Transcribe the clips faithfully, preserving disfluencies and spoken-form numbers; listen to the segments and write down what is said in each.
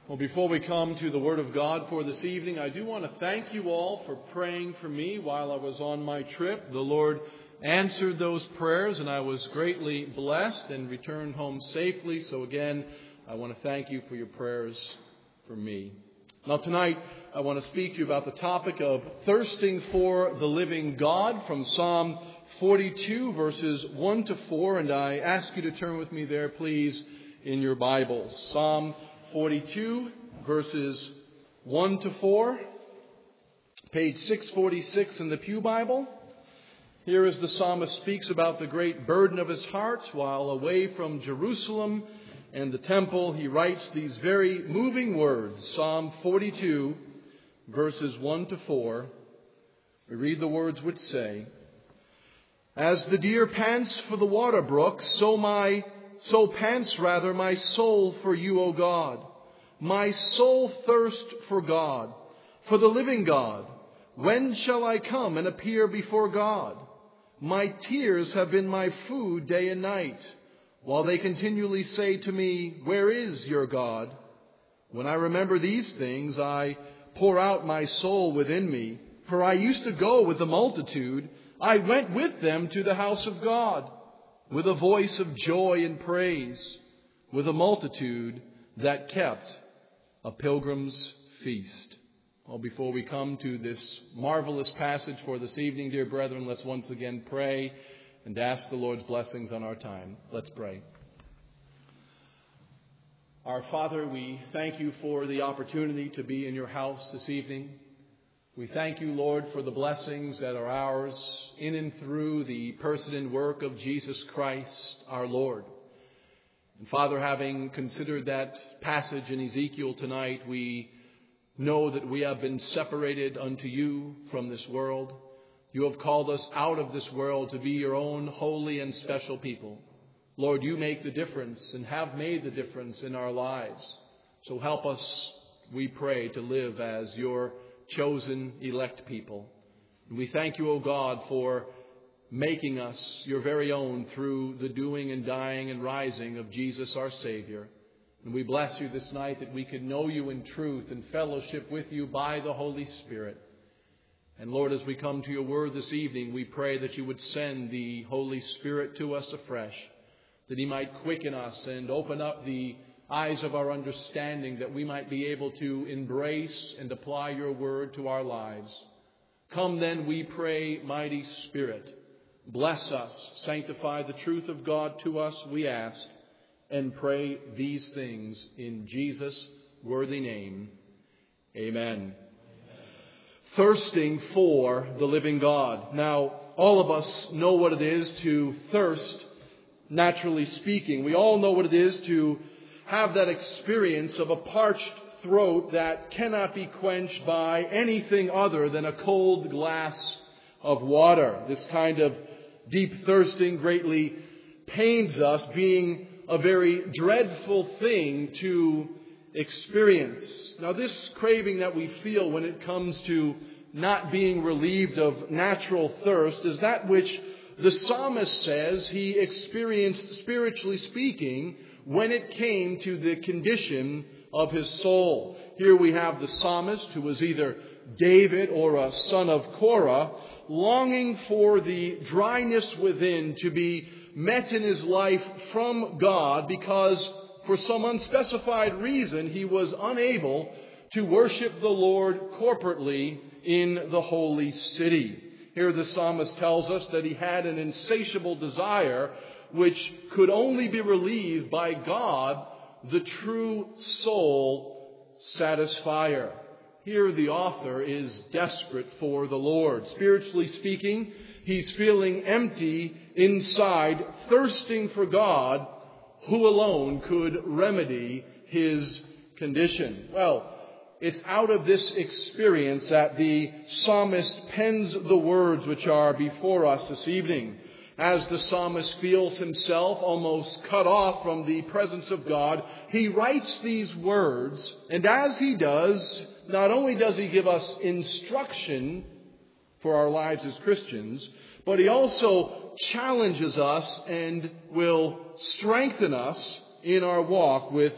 Well, before we come to the Word of God for this evening, I do want to thank you all for praying for me while I was on my trip. The Lord answered those prayers, and I was greatly blessed and returned home safely. So again, I want to thank you for your prayers for me. Now tonight, I want to speak to you about the topic of thirsting for the living God from Psalm forty-two, verses one to four. And I ask you to turn with me there, please, in your Bibles. Psalm forty-two, verses one to four, page six forty-six in the Pew Bible. Here as the psalmist speaks about the great burden of his heart while away from Jerusalem and the temple, he writes these very moving words. Psalm forty-two, verses one to four. We read the words which say, "As the deer pants for the water brook, so my So pants rather my soul for you, O God. My soul thirsts for God, for the living God. When shall I come and appear before God? My tears have been my food day and night, while they continually say to me, where is your God? When I remember these things, I pour out my soul within me. For I used to go with the multitude. I went with them to the house of God, with a voice of joy and praise, with a multitude that kept a pilgrim's feast." Well, before we come to this marvelous passage for this evening, dear brethren, let's once again pray and ask the Lord's blessings on our time. Let's pray. Our Father, we thank you for the opportunity to be in your house this evening. We thank you, Lord, for the blessings that are ours in and through the person and work of Jesus Christ, our Lord. And Father, having considered that passage in Ezekiel tonight, we know that we have been separated unto you from this world. You have called us out of this world to be your own holy and special people. Lord, you make the difference and have made the difference in our lives. So help us, we pray, to live as your chosen elect people. And we thank you, O God, for making us your very own through the doing and dying and rising of Jesus our Savior. And we bless you this night that we can know you in truth and fellowship with you by the Holy Spirit. And Lord, as we come to your word this evening, we pray that you would send the Holy Spirit to us afresh, that he might quicken us and open up the eyes of our understanding, that we might be able to embrace and apply your word to our lives. Come then, we pray, mighty Spirit, bless us, sanctify the truth of God to us, we ask, and pray these things in Jesus' worthy name. Amen. Amen. Thirsting for the living God. Now, all of us know what it is to thirst, naturally speaking. We all know what it is to have that experience of a parched throat that cannot be quenched by anything other than a cold glass of water. This kind of deep thirsting greatly pains us, being a very dreadful thing to experience. Now, this craving that we feel when it comes to not being relieved of natural thirst is that which the psalmist says he experienced, spiritually speaking, when it came to the condition of his soul. Here we have the psalmist, who was either David or a son of Korah, longing for the dryness within to be met in his life from God, because for some unspecified reason he was unable to worship the Lord corporately in the holy city. Here the psalmist tells us that he had an insatiable desire which could only be relieved by God, the true soul satisfier. Here the author is desperate for the Lord. Spiritually speaking, he's feeling empty inside, thirsting for God, who alone could remedy his condition. Well, it's out of this experience that the psalmist pens the words which are before us this evening. As the psalmist feels himself almost cut off from the presence of God, he writes these words, and as he does, not only does he give us instruction for our lives as Christians, but he also challenges us and will strengthen us in our walk with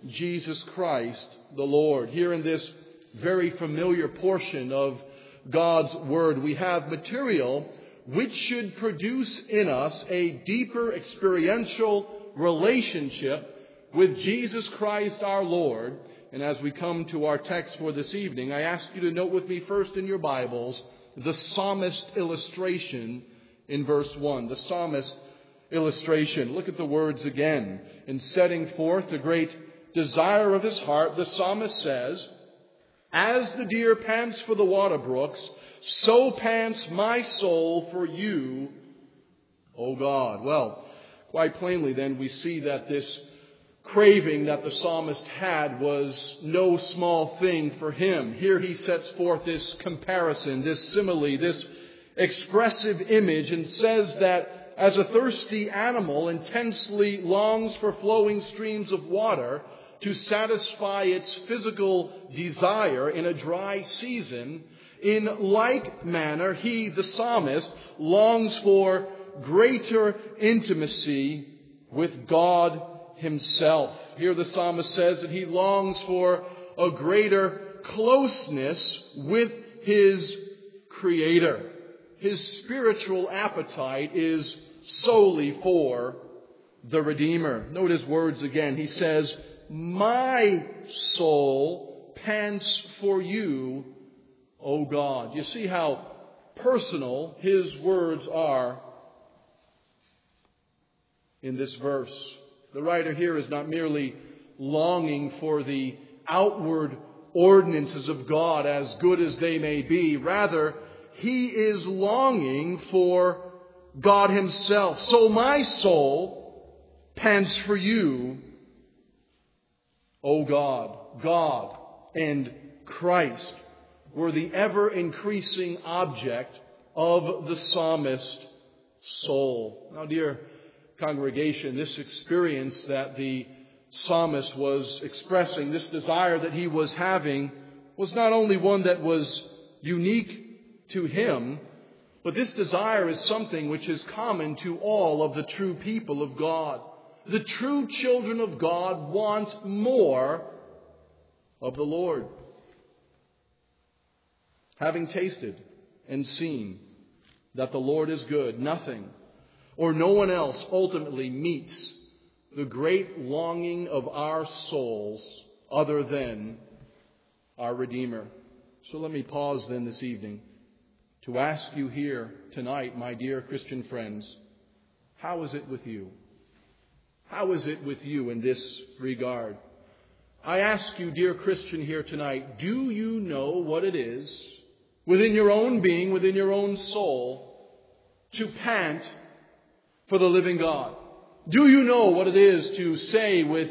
Jesus Christ the Lord. Here in this very familiar portion of God's Word, we have material which should produce in us a deeper experiential relationship with Jesus Christ our Lord. And as we come to our text for this evening, I ask you to note with me first in your Bibles the psalmist illustration in verse one. The psalmist illustration. Look at the words again. In setting forth the great desire of his heart, the psalmist says, "As the deer pants for the water brooks, so pants my soul for you, O God." Well, quite plainly then we see that this craving that the psalmist had was no small thing for him. Here he sets forth this comparison, this simile, this expressive image, and says that as a thirsty animal intensely longs for flowing streams of water to satisfy its physical desire in a dry season, in like manner he, the psalmist, longs for greater intimacy with God Himself. Here the psalmist says that he longs for a greater closeness with his Creator. His spiritual appetite is solely for the Redeemer. Note his words again. He says, "My soul pants for you, O God." You see how personal his words are in this verse. The writer here is not merely longing for the outward ordinances of God, as good as they may be. Rather, he is longing for God Himself. "So my soul pants for you, O God." God and Christ were the ever-increasing object of the psalmist's soul. Now, dear congregation, this experience that the psalmist was expressing, this desire that he was having, was not only one that was unique to him, but this desire is something which is common to all of the true people of God. The true children of God want more of the Lord. Having tasted and seen that the Lord is good, nothing or no one else ultimately meets the great longing of our souls other than our Redeemer. So let me pause then this evening to ask you here tonight, my dear Christian friends, how is it with you? How is it with you in this regard? I ask you, dear Christian, here tonight, do you know what it is within your own being, within your own soul, to pant for the living God? Do you know what it is to say with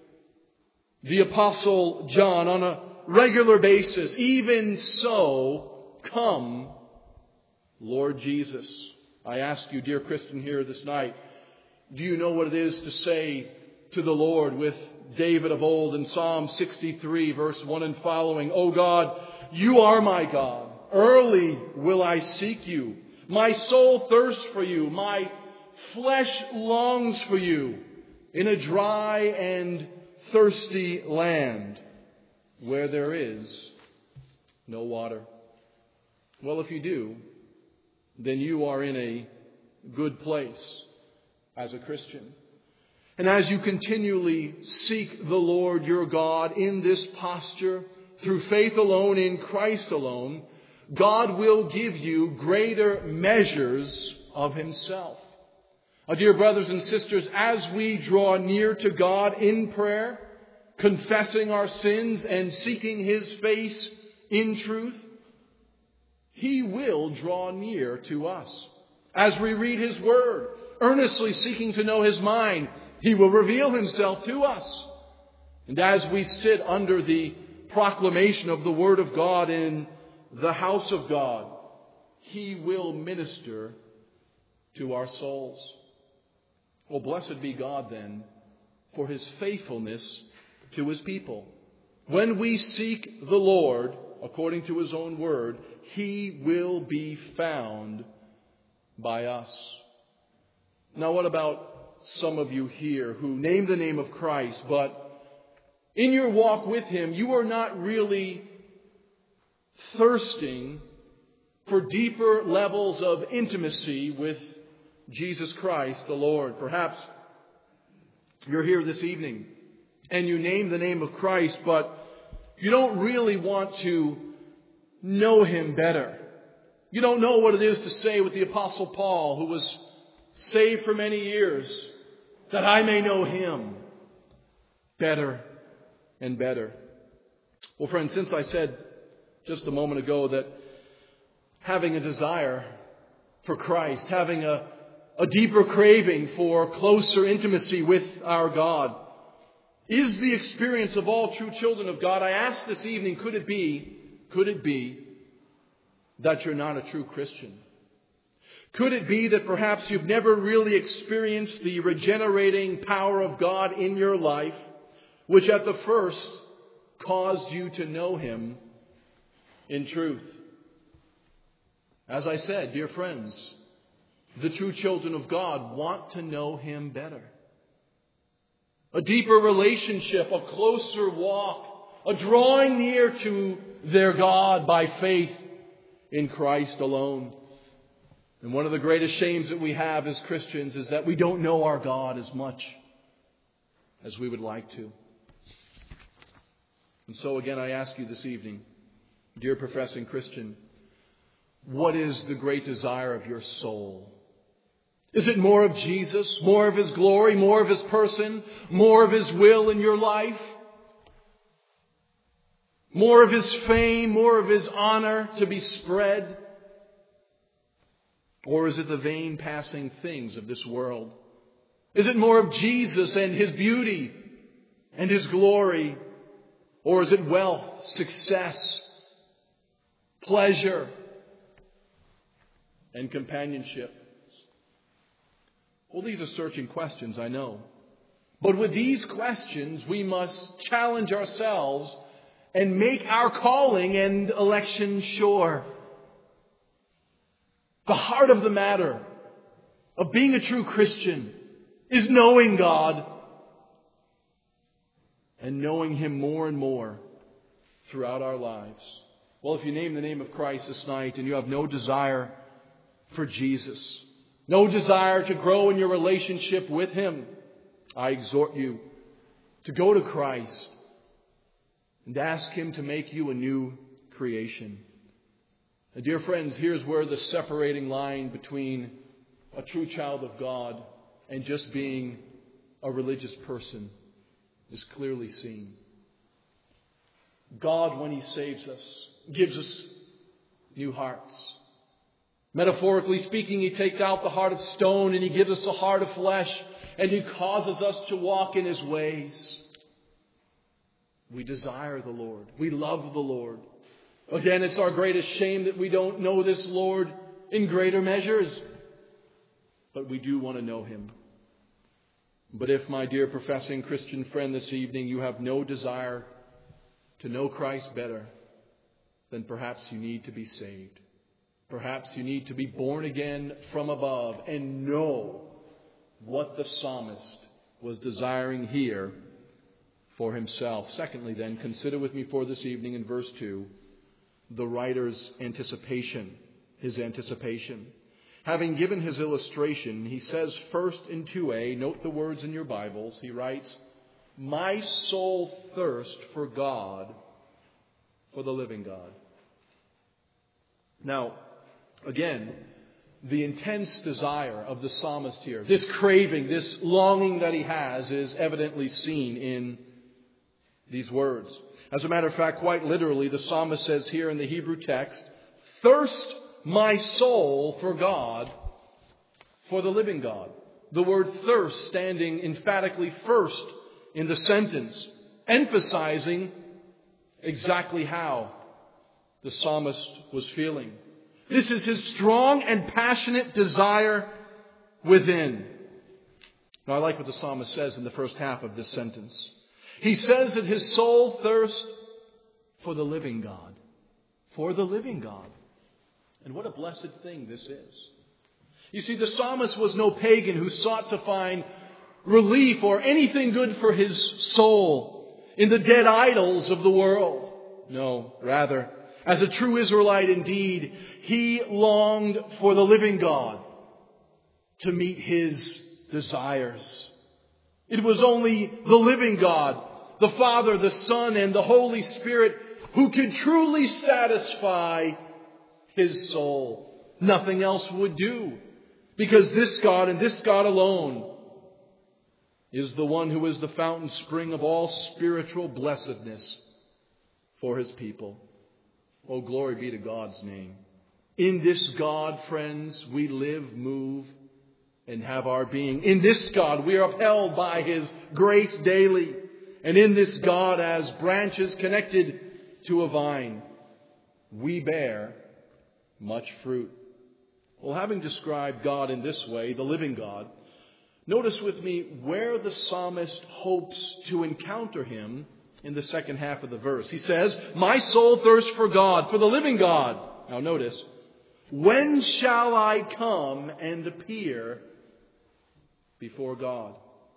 the Apostle John on a regular basis, "Even so, come, Lord Jesus"? I ask you, dear Christian, here this night, do you know what it is to say to the Lord with David of old in Psalm sixty-three, verse one and following, "O God, you are my God. Early will I seek you. My soul thirsts for you. My flesh longs for you in a dry and thirsty land where there is no water." Well, if you do, then you are in a good place as a Christian. And as you continually seek the Lord your God in this posture, through faith alone in Christ alone, God will give you greater measures of Himself. Now, dear brothers and sisters, as we draw near to God in prayer, confessing our sins and seeking His face in truth, He will draw near to us. As we read His Word, earnestly seeking to know His mind, He will reveal Himself to us. And as we sit under the proclamation of the Word of God in the house of God, He will minister to our souls. Well, blessed be God then for His faithfulness to His people. When we seek the Lord, according to His own word, He will be found by us. Now, what about some of you here who name the name of Christ, but in your walk with Him, you are not really thirsting for deeper levels of intimacy with Jesus Christ the Lord. Perhaps you're here this evening and you name the name of Christ, but you don't really want to know Him better. You don't know what it is to say with the Apostle Paul, who was saved for many years, that I may know Him better and better. Well, friends, since I said just a moment ago that having a desire for Christ, having a, a deeper craving for closer intimacy with our God, is the experience of all true children of God, I ask this evening, could it be, could it be that you're not a true Christian? Could it be that perhaps you've never really experienced the regenerating power of God in your life, which at the first caused you to know Him in truth? As I said, dear friends, the true children of God want to know Him better. A deeper relationship, a closer walk, a drawing near to their God by faith in Christ alone. And one of the greatest shames that we have as Christians is that we don't know our God as much as we would like to. And so again, I ask you this evening, dear professing Christian, what is the great desire of your soul? Is it more of Jesus, more of His glory, more of His person, more of His will in your life? More of His fame, more of His honor to be spread? Or is it the vain passing things of this world? Is it more of Jesus and His beauty and His glory? Or is it wealth, success, pleasure, and companionship? Well, these are searching questions, I know. But with these questions, we must challenge ourselves and make our calling and election sure. The heart of the matter of being a true Christian is knowing God and knowing Him more and more throughout our lives. Well, if you name the name of Christ this night and you have no desire for Jesus, no desire to grow in your relationship with Him, I exhort you to go to Christ and ask Him to make you a new creation. And dear friends, here's where the separating line between a true child of God and just being a religious person is clearly seen. God, when He saves us, gives us new hearts. Metaphorically speaking, He takes out the heart of stone and He gives us a heart of flesh, and He causes us to walk in His ways. We desire the Lord. We love the Lord. Again, it's our greatest shame that we don't know this Lord in greater measures. But we do want to know Him. But if, my dear professing Christian friend, this evening you have no desire to know Christ better, then perhaps you need to be saved. Perhaps you need to be born again from above and know what the psalmist was desiring here for himself. Secondly, then, consider with me for this evening in verse two, the writer's anticipation, his anticipation. Having given his illustration, he says first in two A, note the words in your Bibles, he writes, "My soul thirsts for God, for the living God." Now, again, the intense desire of the psalmist here, this craving, this longing that he has, is evidently seen in these words. As a matter of fact, quite literally, the psalmist says here in the Hebrew text, "Thirst my soul for God, for the living God." The word thirst standing emphatically first in the sentence, emphasizing exactly how the psalmist was feeling. This is his strong and passionate desire within. Now, I like what the psalmist says in the first half of this sentence. He says that his soul thirsts for the living God. For the living God. And what a blessed thing this is. You see, the psalmist was no pagan who sought to find relief or anything good for his soul in the dead idols of the world. No, rather, as a true Israelite indeed, he longed for the living God to meet his desires. It was only the living God, the Father, the Son, and the Holy Spirit who could truly satisfy his soul. Nothing else would do, because this God and this God alone is the one who is the fountain spring of all spiritual blessedness for his people. Oh, glory be to God's name. In this God, friends, we live, move, and have our being. In this God, we are upheld by his grace daily. And in this God, as branches connected to a vine, we bear much fruit. Well, having described God in this way, the living God, notice with me where the psalmist hopes to encounter him in the second half of the verse. He says, "My soul thirsts for God, for the living God." Now notice, "When shall I come and appear before God?"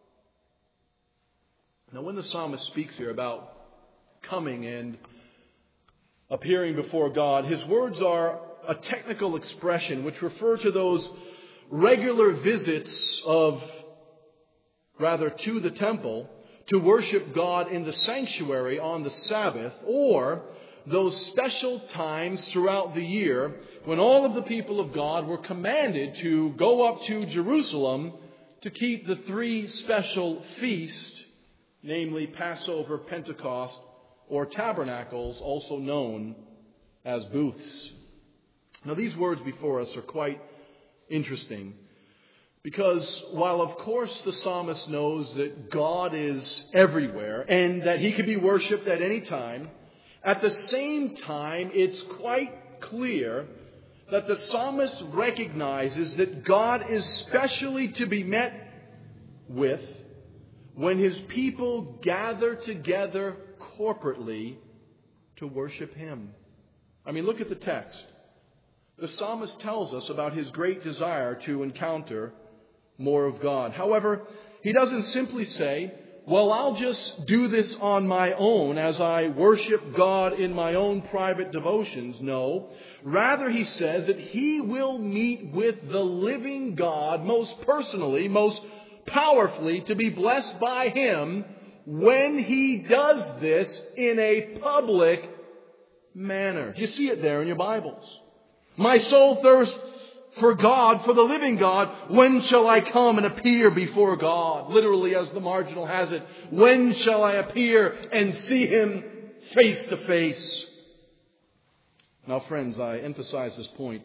Now when the psalmist speaks here about coming and appearing before God, his words are a technical expression which refer to those regular visits of, rather, to the temple to worship God in the sanctuary on the Sabbath, or those special times throughout the year when all of the people of God were commanded to go up to Jerusalem to keep the three special feasts, namely Passover, Pentecost, or Tabernacles, also known as booths. Now these words before us are quite interesting, because while of course the psalmist knows that God is everywhere and that he can be worshipped at any time, at the same time it's quite clear that the psalmist recognizes that God is specially to be met with when his people gather together corporately to worship him. I mean, look at the text. The psalmist tells us about his great desire to encounter more of God. However, he doesn't simply say, "Well, I'll just do this on my own as I worship God in my own private devotions." No, rather he says that he will meet with the living God most personally, most powerfully, to be blessed by him when he does this in a public manner. You see it there in your Bibles. "My soul thirsts for God, for the living God. When shall I come and appear before God?" Literally, as the marginal has it, when shall I appear and see him face to face? Now, friends, I emphasize this point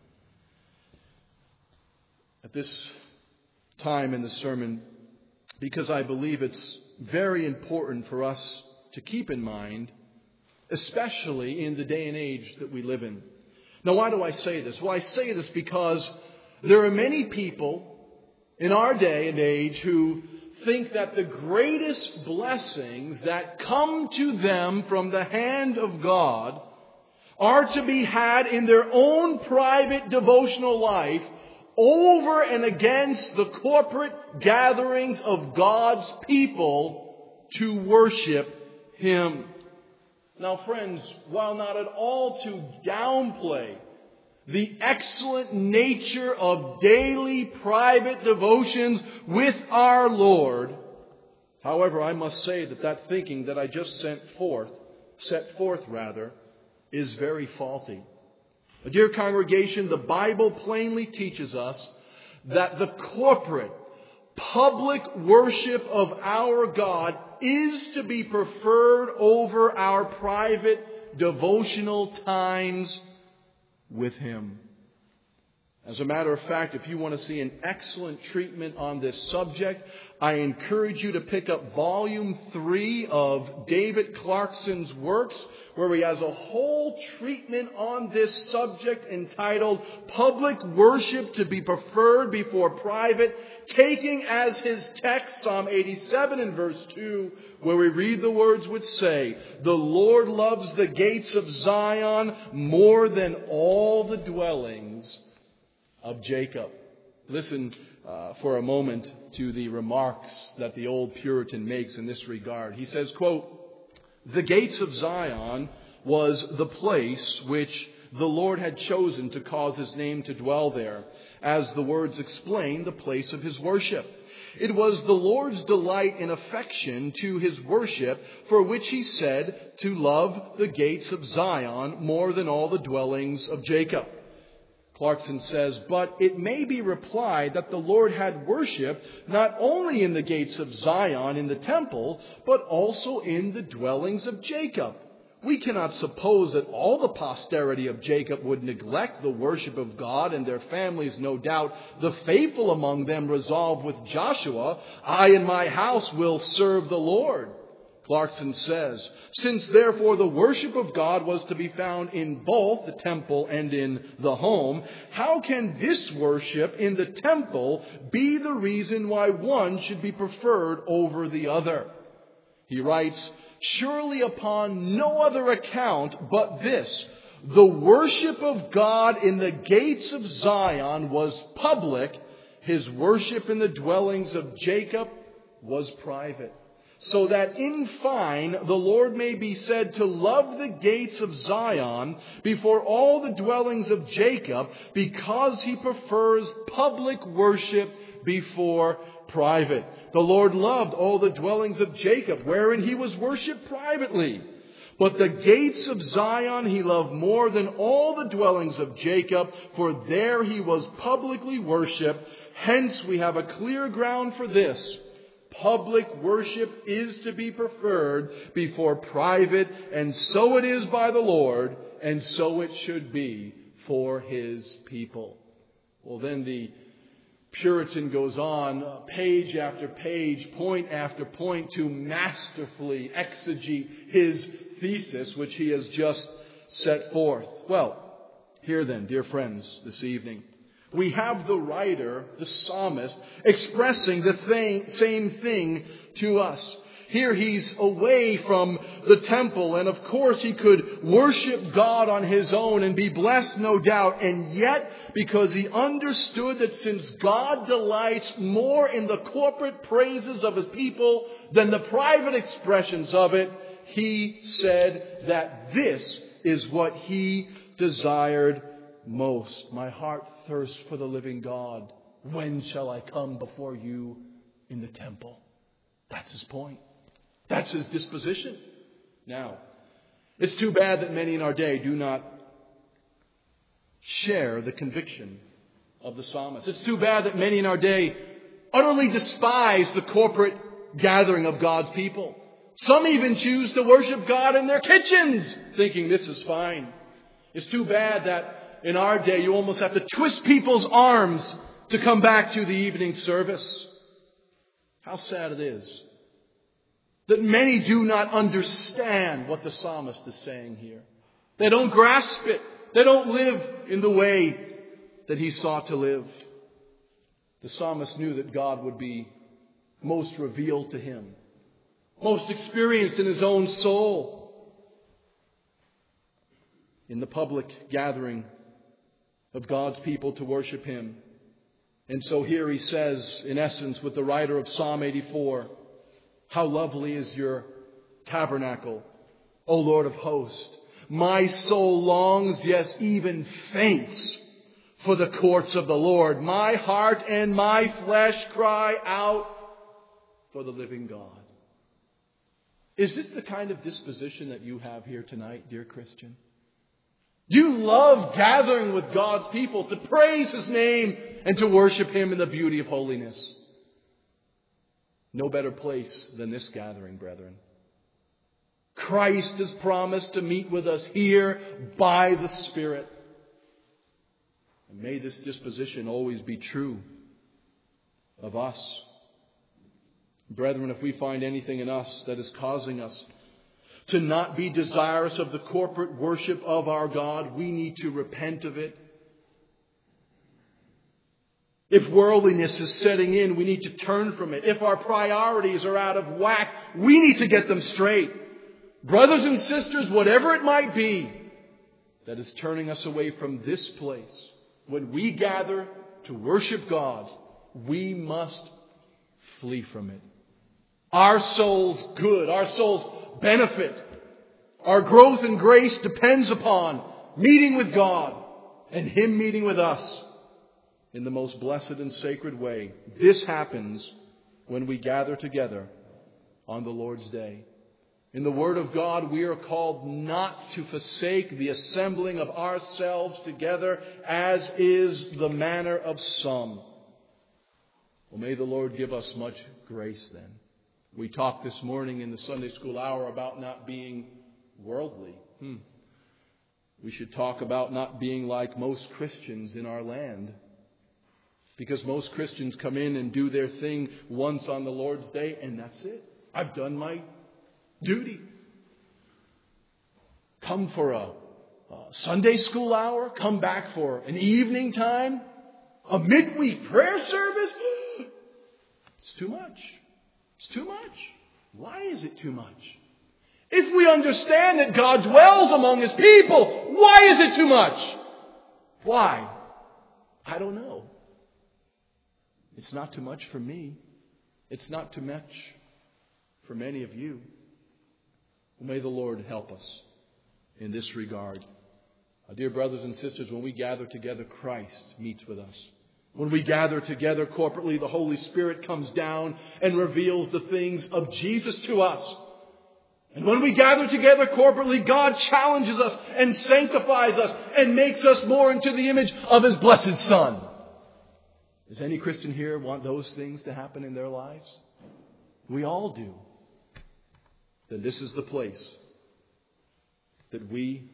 at this time in the sermon because I believe it's very important for us to keep in mind, especially in the day and age that we live in. Now, why do I say this? Well, I say this because there are many people in our day and age who think that the greatest blessings that come to them from the hand of God are to be had in their own private devotional life over and against the corporate gatherings of God's people to worship him. Now, friends, while not at all to downplay the excellent nature of daily private devotions with our Lord, however, I must say that that thinking that I just sent forth, set forth rather, is very faulty. Dear congregation, the Bible plainly teaches us that the corporate, public worship of our God is to be preferred over our private devotional times with him. As a matter of fact, if you want to see an excellent treatment on this subject, I encourage you to pick up volume three of David Clarkson's works, where he has a whole treatment on this subject entitled "Public Worship to be Preferred Before Private," taking as his text Psalm eighty-seven and verse two, where we read the words which say, "The Lord loves the gates of Zion more than all the dwellings of Jacob." Listen uh, for a moment to the remarks that the old Puritan makes in this regard. He says, quote, The gates of Zion was the place which the Lord had chosen to cause His name to dwell there, as the words explain, the place of His worship. It was the Lord's delight and affection to His worship, for which He said to love the gates of Zion more than all the dwellings of Jacob. Clarkson says, but it may be replied that the Lord had worship not only in the gates of Zion in the temple, but also in the dwellings of Jacob. We cannot suppose that all the posterity of Jacob would neglect the worship of God, and their families, no doubt, the faithful among them resolved with Joshua, I and my house will serve the Lord. Clarkson says, since therefore the worship of God was to be found in both the temple and in the home, how can this worship in the temple be the reason why one should be preferred over the other? He writes, surely upon no other account but this, the worship of God in the gates of Zion was public, His worship in the dwellings of Jacob was private. So that in fine, the Lord may be said to love the gates of Zion before all the dwellings of Jacob, because He prefers public worship before private. The Lord loved all the dwellings of Jacob, wherein He was worshipped privately. But the gates of Zion He loved more than all the dwellings of Jacob, for there He was publicly worshipped. Hence we have a clear ground for this. Public worship is to be preferred before private, and so it is by the Lord, and so it should be for His people. Well, then the Puritan goes on, page after page, point after point, to masterfully exegete his thesis, which he has just set forth. Well, here then, dear friends, this evening, we have the writer, the psalmist, expressing the thing, same thing to us. Here he's away from the temple, and of course he could worship God on his own and be blessed, no doubt. And yet, because he understood that since God delights more in the corporate praises of His people than the private expressions of it, he said that this is what he desired most. My heart thirsts for the living God. When shall I come before you in the temple? That's his point. That's his disposition. Now, it's too bad that many in our day do not share the conviction of the psalmist. It's too bad that many in our day utterly despise the corporate gathering of God's people. Some even choose to worship God in their kitchens, thinking this is fine. It's too bad that in our day you almost have to twist people's arms to come back to the evening service. How sad it is that many do not understand what the psalmist is saying here. They don't grasp it. They don't live in the way that he sought to live. The psalmist knew that God would be most revealed to him, most experienced in his own soul, in the public gathering of God's people to worship Him. And so here he says, in essence, with the writer of Psalm eighty-four, how lovely is your tabernacle, O Lord of hosts. My soul longs, yes, even faints for the courts of the Lord. My heart and my flesh cry out for the living God. Is this the kind of disposition that you have here tonight, dear Christian? Do you love gathering with God's people to praise His name and to worship Him in the beauty of holiness? No better place than this gathering, brethren. Christ has promised to meet with us here by the Spirit. And may this disposition always be true of us. Brethren, if we find anything in us that is causing us to not be desirous of the corporate worship of our God, we need to repent of it. If worldliness is setting in, we need to turn from it. If our priorities are out of whack, we need to get them straight. Brothers and sisters, whatever it might be that is turning us away from this place, when we gather to worship God, we must flee from it. Our soul's good, our soul's benefit Our growth in grace depends upon meeting with God and Him meeting with us in the most blessed and sacred way. This happens when we gather together on the Lord's Day. In the Word of God, we are called not to forsake the assembling of ourselves together, as is the manner of some. Well, may the Lord give us much grace then. We talked this morning in the Sunday school hour about not being worldly. Hmm. We should talk about not being like most Christians in our land. Because most Christians come in and do their thing once on the Lord's Day, and that's it. I've done my duty. Come for a, a Sunday school hour. Come back for an evening time. A midweek prayer service. It's too much. It's too much. Why is it too much? If we understand that God dwells among His people, why is it too much? Why? I don't know. It's not too much for me. It's not too much for many of you. May the Lord help us in this regard. Uh, dear brothers and sisters, when we gather together, Christ meets with us. When we gather together corporately, the Holy Spirit comes down and reveals the things of Jesus to us. And when we gather together corporately, God challenges us and sanctifies us and makes us more into the image of His blessed Son. Does any Christian here want those things to happen in their lives? We all do. Then this is the place that we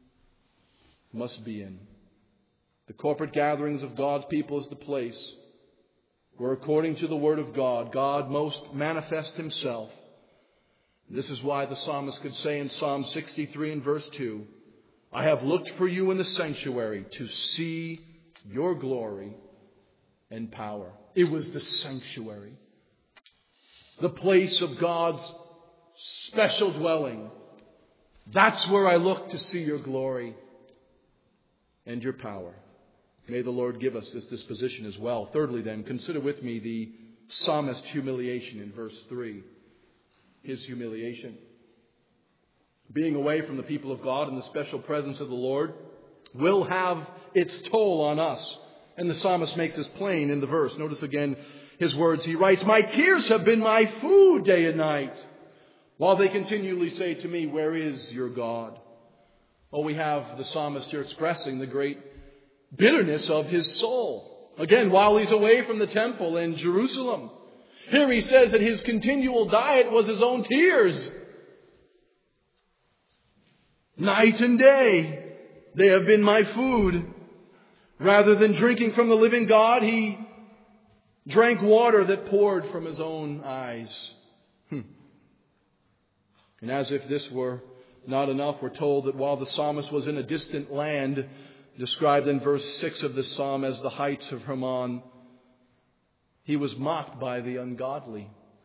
must be in. The corporate gatherings of God's people is the place where, according to the Word of God, God most manifests Himself. This is why the psalmist could say in Psalm sixty-three and verse two, I have looked for you in the sanctuary to see your glory and power. It was the sanctuary, the place of God's special dwelling. That's where I look to see your glory and your power. May the Lord give us this disposition as well. Thirdly then, consider with me the psalmist's humiliation in verse three. His humiliation. Being away from the people of God in the special presence of the Lord will have its toll on us. And the psalmist makes this plain in the verse. Notice again his words. He writes, my tears have been my food day and night, while they continually say to me, where is your God? Oh, we have the psalmist here expressing the great bitterness of his soul. Again, while he's away from the temple in Jerusalem. Here he says that his continual diet was his own tears. Night and day, they have been my food. Rather than drinking from the living God, he drank water that poured from his own eyes. Hmm. And as if this were not enough, we're told that while the psalmist was in a distant land, described in verse six of this psalm as the heights of Hermon, he was mocked by the ungodly.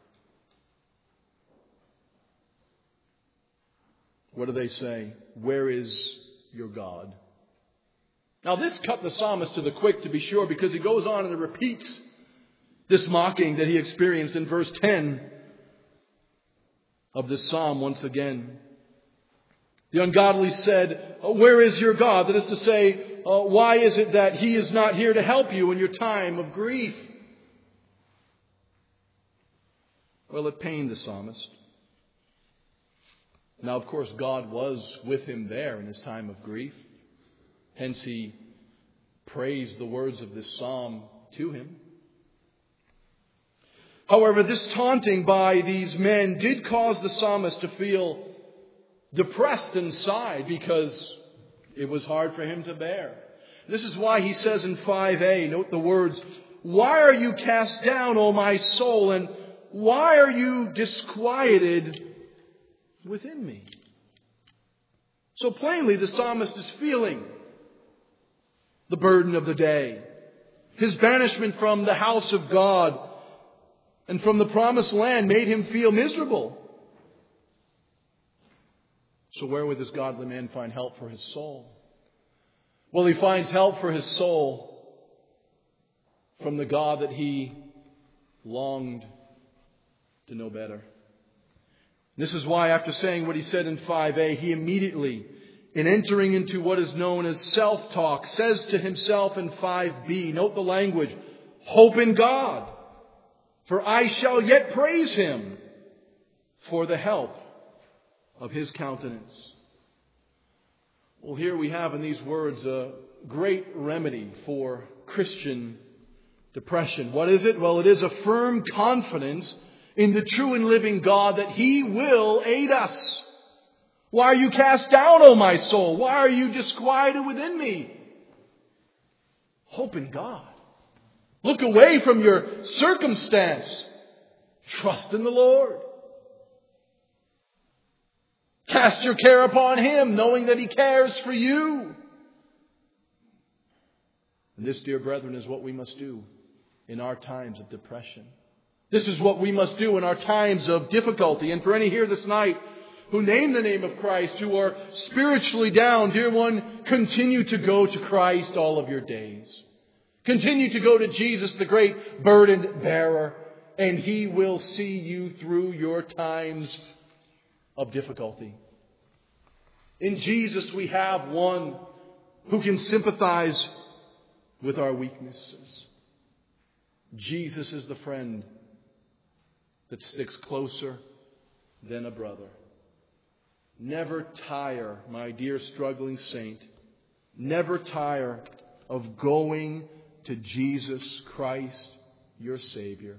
What do they say? Where is your God? Now this cut the psalmist to the quick, to be sure, because he goes on and repeats this mocking that he experienced in verse ten of this psalm once again. The ungodly said, where is your God? That is to say, uh, why is it that He is not here to help you in your time of grief? Well, it pained the psalmist. Now, of course, God was with him there in his time of grief. Hence, he praised the words of this psalm to him. However, this taunting by these men did cause the psalmist to feel depressed inside, because it was hard for him to bear. This is why he says in five a, note the words, why are you cast down, O my soul, and why are you disquieted within me? So plainly, the psalmist is feeling the burden of the day. His banishment from the house of God and from the promised land made him feel miserable. So where would this godly man find help for his soul? Well, he finds help for his soul from the God that he longed to know better. This is why, after saying what he said in five A, he immediately, in entering into what is known as self-talk, says to himself in five B, note the language, hope in God, for I shall yet praise Him for the help of His countenance. Well, here we have in these words a great remedy for Christian depression. What is it? Well, it is a firm confidence in the true and living God that He will aid us. Why are you cast down, O my soul? Why are you disquieted within me? Hope in God. Look away from your circumstance. Trust in the Lord. Cast your care upon Him, knowing that He cares for you. And this, dear brethren, is what we must do in our times of depression. This is what we must do in our times of difficulty. And for any here this night who name the name of Christ, who are spiritually down, dear one, continue to go to Christ all of your days. Continue to go to Jesus, the great burden bearer, and He will see you through your times of difficulty. In Jesus we have one who can sympathize with our weaknesses. Jesus is the friend that sticks closer than a brother. Never tire, my dear struggling saint, never tire of going to Jesus Christ, your Savior.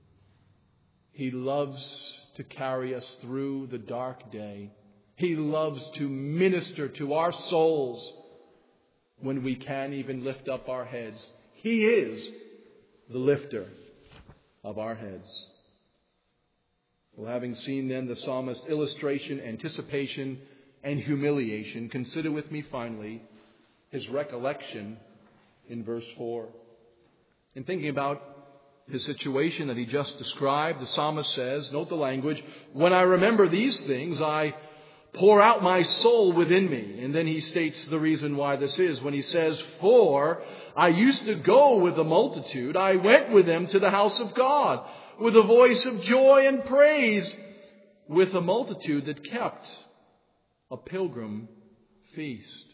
He loves to carry us through the dark day. He loves to minister to our souls when we can't even lift up our heads. He is the lifter of our heads. Well, having seen then the psalmist's illustration, anticipation, and humiliation, consider with me finally his recollection in verse four. In thinking about his situation that he just described, the psalmist says, note the language, when I remember these things, I pour out my soul within me. And then he states the reason why this is when he says, for I used to go with the multitude. I went with them to the house of God with a voice of joy and praise, with a multitude that kept a pilgrim feast.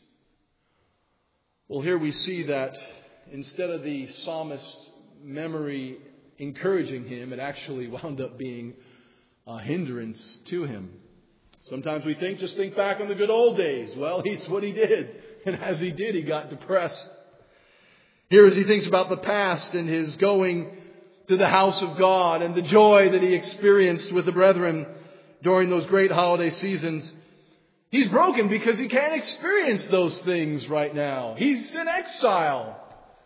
Well, here we see that instead of the psalmist's memory encouraging him, it actually wound up being a hindrance to him. Sometimes we think, just think back on the good old days. Well, it's what he did. And as he did, he got depressed. Here as he thinks about the past and his going to the house of God and the joy that he experienced with the brethren during those great holiday seasons, he's broken because he can't experience those things right now. He's in exile.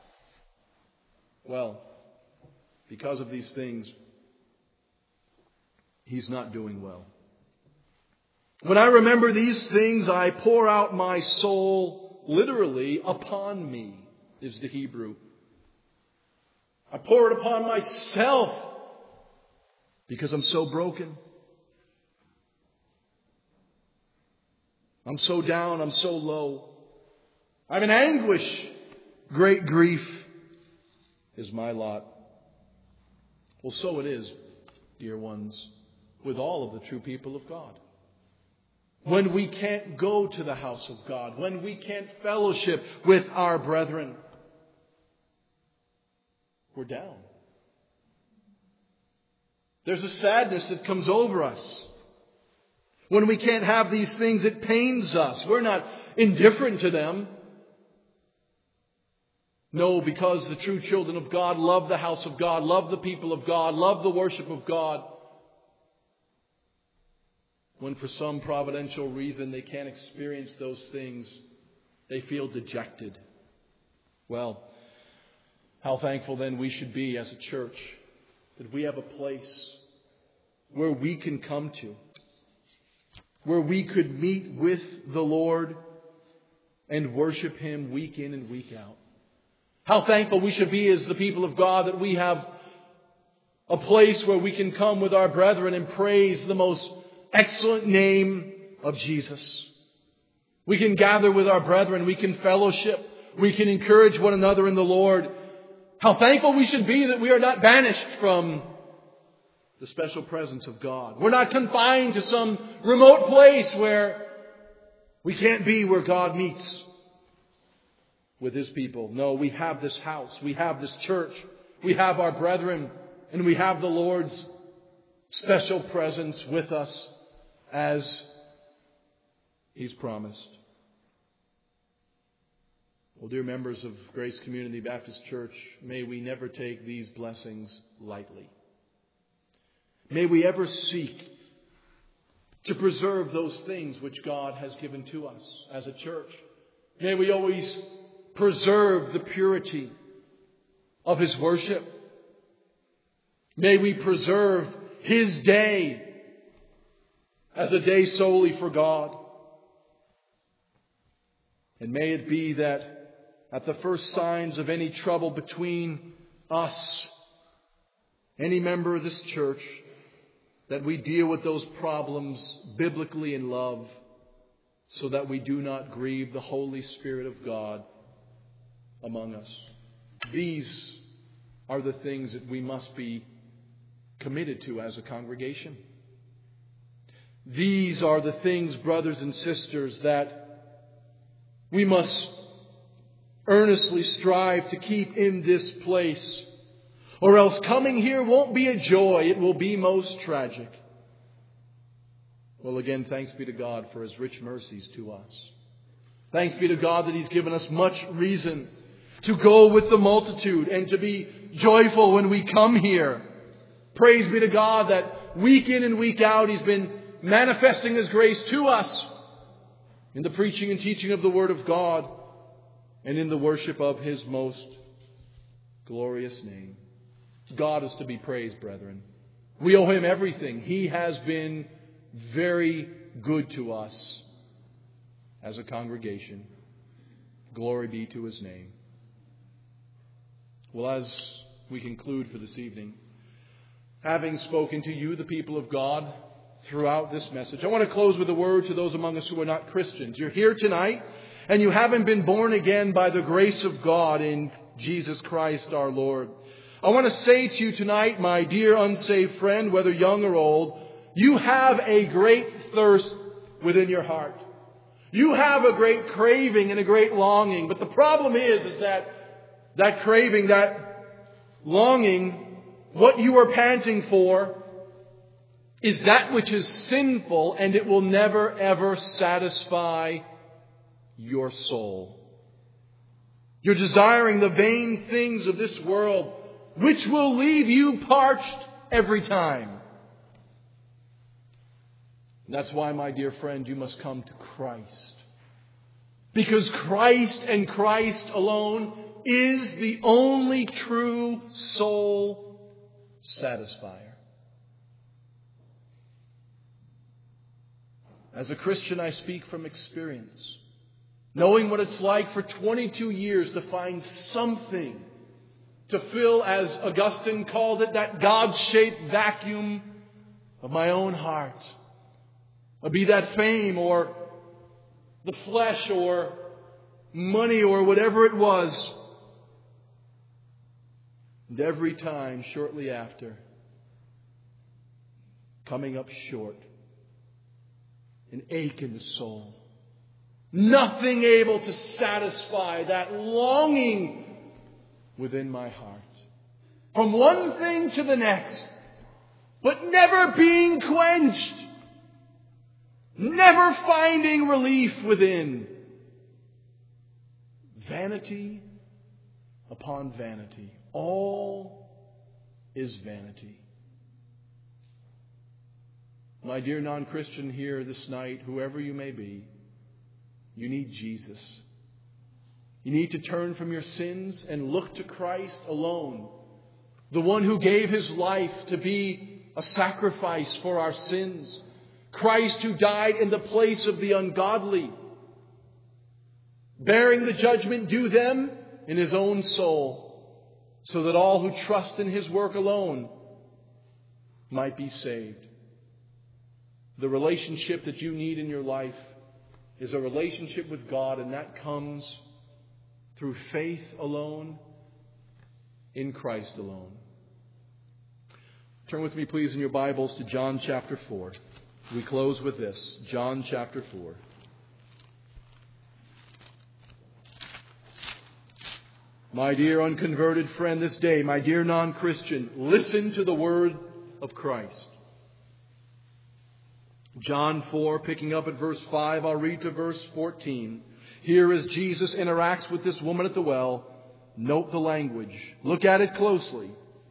Well, because of these things, he's not doing well. When I remember these things, I pour out my soul literally upon me, is the Hebrew. I pour it upon myself because I'm so broken. I'm so down, I'm so low. I'm in anguish. Great grief is my lot. Well, so it is, dear ones, with all of the true people of God. When we can't go to the house of God, when we can't fellowship with our brethren, we're down. There's a sadness that comes over us. When we can't have these things, it pains us. We're not indifferent to them. No, because the true children of God love the house of God, love the people of God, love the worship of God. When for some providential reason they can't experience those things, they feel dejected. Well, how thankful then we should be as a church that we have a place where we can come to, where we could meet with the Lord and worship Him week in and week out. How thankful we should be as the people of God that we have a place where we can come with our brethren and praise the most excellent name of Jesus. We can gather with our brethren. We can fellowship. We can encourage one another in the Lord. How thankful we should be that we are not banished from the the special presence of God. We're not confined to some remote place where we can't be where God meets with His people. No, we have this house. We have this church. We have our brethren. And we have the Lord's special presence with us as He's promised. Well, dear members of Grace Community Baptist Church, may we never take these blessings lightly. May we ever seek to preserve those things which God has given to us as a church. May we always preserve the purity of His worship. May we preserve His day as a day solely for God. And may it be that at the first signs of any trouble between us, any member of this church, that we deal with those problems biblically in love, so that we do not grieve the Holy Spirit of God among us. These are the things that we must be committed to as a congregation. These are the things, brothers and sisters, that we must earnestly strive to keep in this place. Or else coming here won't be a joy. It will be most tragic. Well, again, thanks be to God for His rich mercies to us. Thanks be to God that He's given us much reason to go with the multitude and to be joyful when we come here. Praise be to God that week in and week out He's been manifesting His grace to us in the preaching and teaching of the Word of God and in the worship of His most glorious name. God is to be praised, brethren. We owe Him everything. He has been very good to us as a congregation. Glory be to His name. Well, as we conclude for this evening, having spoken to you, the people of God, throughout this message, I want to close with a word to those among us who are not Christians. You're here tonight and you haven't been born again by the grace of God in Jesus Christ our Lord. I want to say to you tonight, my dear unsaved friend, whether young or old, you have a great thirst within your heart. You have a great craving and a great longing. But the problem is, is that that craving, that longing, what you are panting for is that which is sinful, and it will never ever satisfy your soul. You're desiring the vain things of this world, which will leave you parched every time. That's why, my dear friend, you must come to Christ. Because Christ and Christ alone is the only true soul satisfier. As a Christian, I speak from experience, knowing what it's like for twenty-two years to find something to fill, as Augustine called it, that God-shaped vacuum of my own heart. Be that fame or the flesh or money or whatever it was. And every time, shortly after, coming up short, an ache in the soul. Nothing able to satisfy that longing within my heart. From one thing to the next, but never being quenched. Never finding relief within. Vanity upon vanity. All is vanity. My dear non-Christian here this night, whoever you may be, you need Jesus. You need to turn from your sins and look to Christ alone, the one who gave His life to be a sacrifice for our sins. Christ who died in the place of the ungodly, bearing the judgment due them in His own soul, so that all who trust in His work alone might be saved. The relationship that you need in your life is a relationship with God, and that comes through faith alone, in Christ alone. Turn with me, please, in your Bibles to John chapter four. We close with this. John chapter four. My dear unconverted friend this day, my dear non-Christian, listen to the word of Christ. John four, picking up at verse five, I'll read to verse fourteen. Here as Jesus interacts with this woman at the well, note the language. Look at it closely.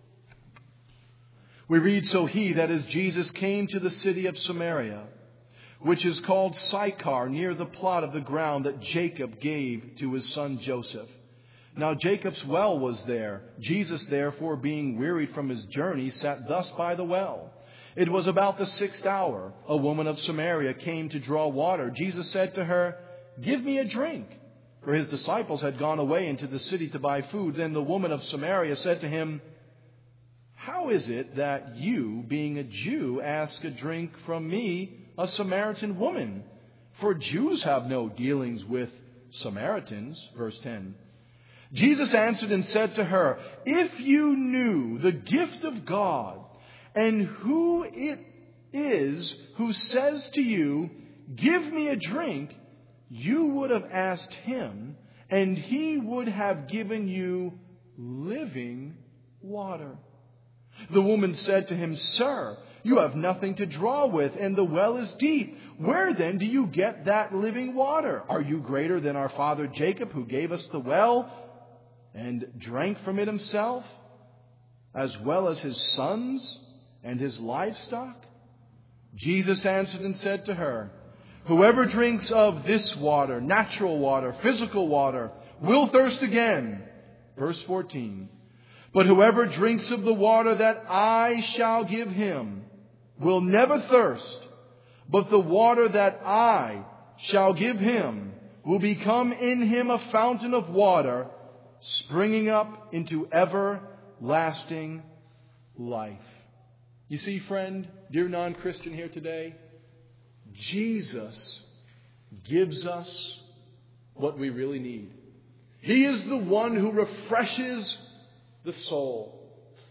We read, so he, that is Jesus, came to the city of Samaria, which is called Sychar, near the plot of the ground that Jacob gave to his son Joseph. Now Jacob's well was there. Jesus, therefore, being wearied from his journey, sat thus by the well. It was about the sixth hour. A woman of Samaria came to draw water. Jesus said to her, give me a drink. For his disciples had gone away into the city to buy food. Then the woman of Samaria said to him, how is it that you, being a Jew, ask a drink from me, a Samaritan woman? For Jews have no dealings with Samaritans. Verse ten. Jesus answered and said to her, if you knew the gift of God and who it is who says to you, give me a drink, you would have asked him, and he would have given you living water. The woman said to him, sir, you have nothing to draw with, and the well is deep. Where then do you get that living water? Are you greater than our father Jacob, who gave us the well and drank from it himself, as well as his sons and his livestock? Jesus answered and said to her, whoever drinks of this water, natural water, physical water, will thirst again. Verse fourteen. But whoever drinks of the water that I shall give him will never thirst, but the water that I shall give him will become in him a fountain of water, springing up into everlasting life. You see, friend, dear non-Christian here today, Jesus gives us what we really need. He is the one who refreshes the soul.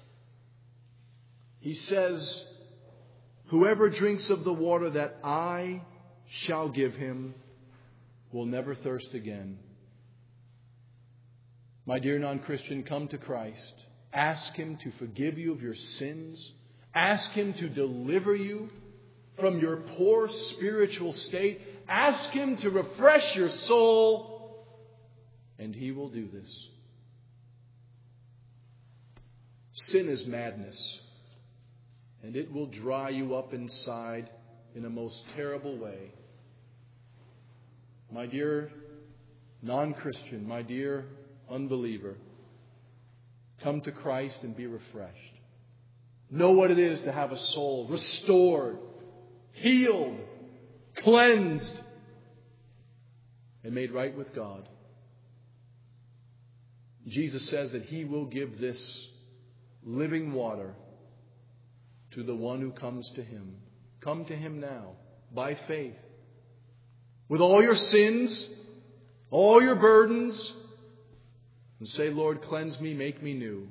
He says, whoever drinks of the water that I shall give him will never thirst again. My dear non-Christian, come to Christ. Ask him to forgive you of your sins. Ask him to deliver you from your poor spiritual state. Ask him to refresh your soul, and he will do this. Sin is madness, and it will dry you up inside in a most terrible way. My dear non-Christian, my dear unbeliever, come to Christ and be refreshed. Know what it is to have a soul restored, healed, cleansed, and made right with God. Jesus says that he will give this living water to the one who comes to him. Come to him now by faith, with all your sins, all your burdens, and say, Lord, cleanse me, make me new.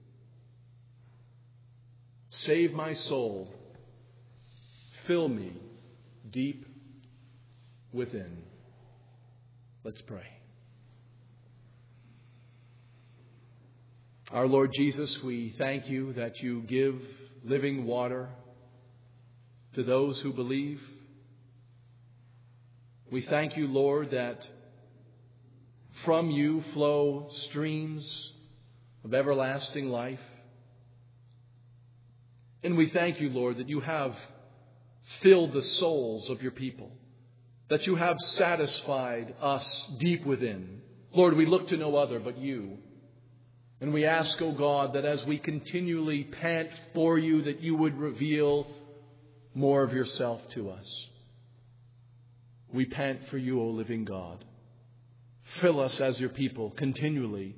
Save my soul. Fill me deep within. Let's pray. Our Lord Jesus, we thank you that you give living water to those who believe. We thank you, Lord, that from you flow streams of everlasting life. And we thank you, Lord, that you have filled the souls of your people, that you have satisfied us deep within. Lord, we look to no other but you. And we ask, O God, that as we continually pant for you, that you would reveal more of yourself to us. We pant for you, O living God. Fill us as your people continually.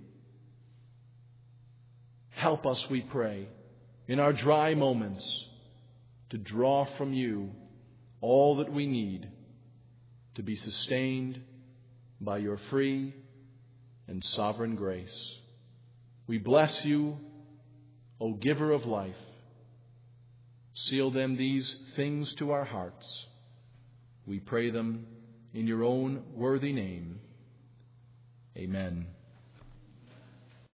Help us, we pray, in our dry moments to draw from you all that we need to be sustained by your free and sovereign grace. We bless you, O giver of life. Seal them these things to our hearts. We pray them in your own worthy name. Amen.